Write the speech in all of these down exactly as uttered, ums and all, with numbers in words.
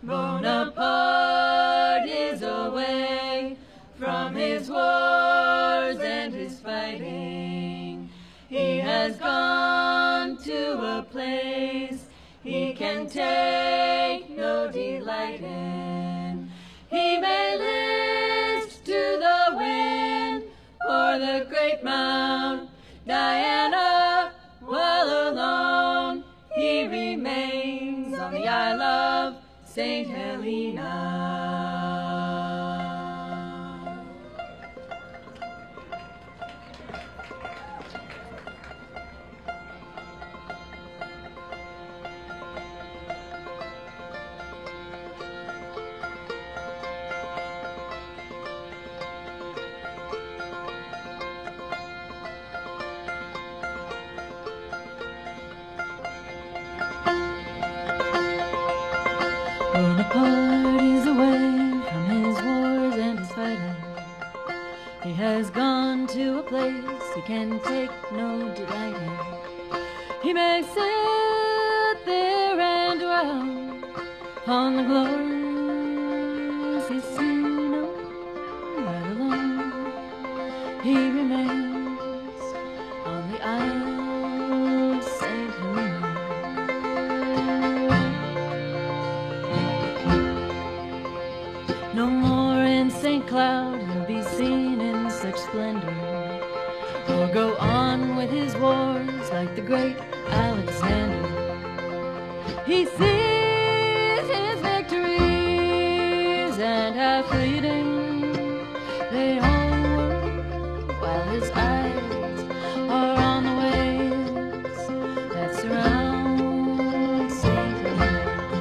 Bonaparte is away from his wars and his fighting. He has gone to a place he can take no delight in. He may list to the wind or the great Mount Diana, while alone he remains on the Isle of Saint Helena. Bonaparte is away from his wars and his fighting. He has gone to a place he can take no delight in. He may sit there and dwell on the glories he's seen, right alone he remains on the Isle of Saint Helena. No more in Saint Cloud he'll be seen in such splendor, or go on with his wars like the great Alexander. He sees his victories and how fleeting they all were, while his eyes are on the waves that surround Saint Helena.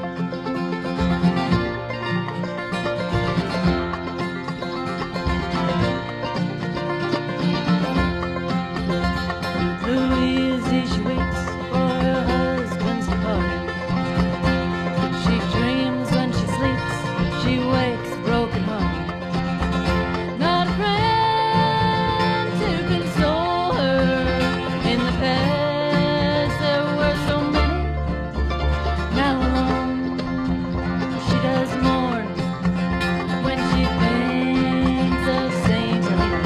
Louise, she waits for her husband's departing. She dreams when she sleeps, she wakes broken-hearted. Not a friend to console her. In the past there were so many. Now alone she does mourn when she thinks of Saint Helena.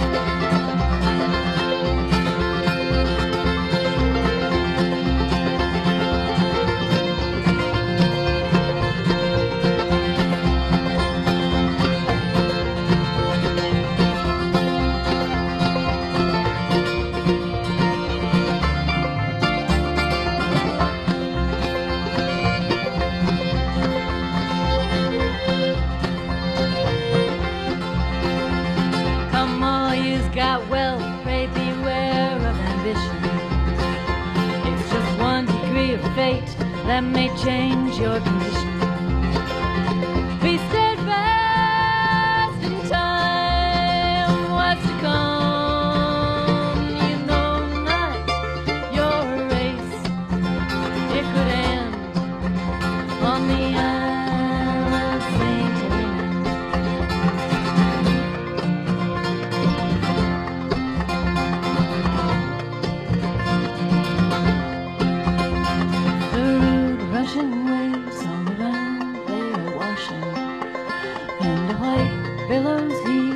Come all you've got wealth, pray beware of ambition. It's just one degree of fate that may change your condition. Be steadfast in time, what's to come. You know not your race, it could end on the Isle of Saint Helena. The rude rushing waves all around they are washing, and the white billows heave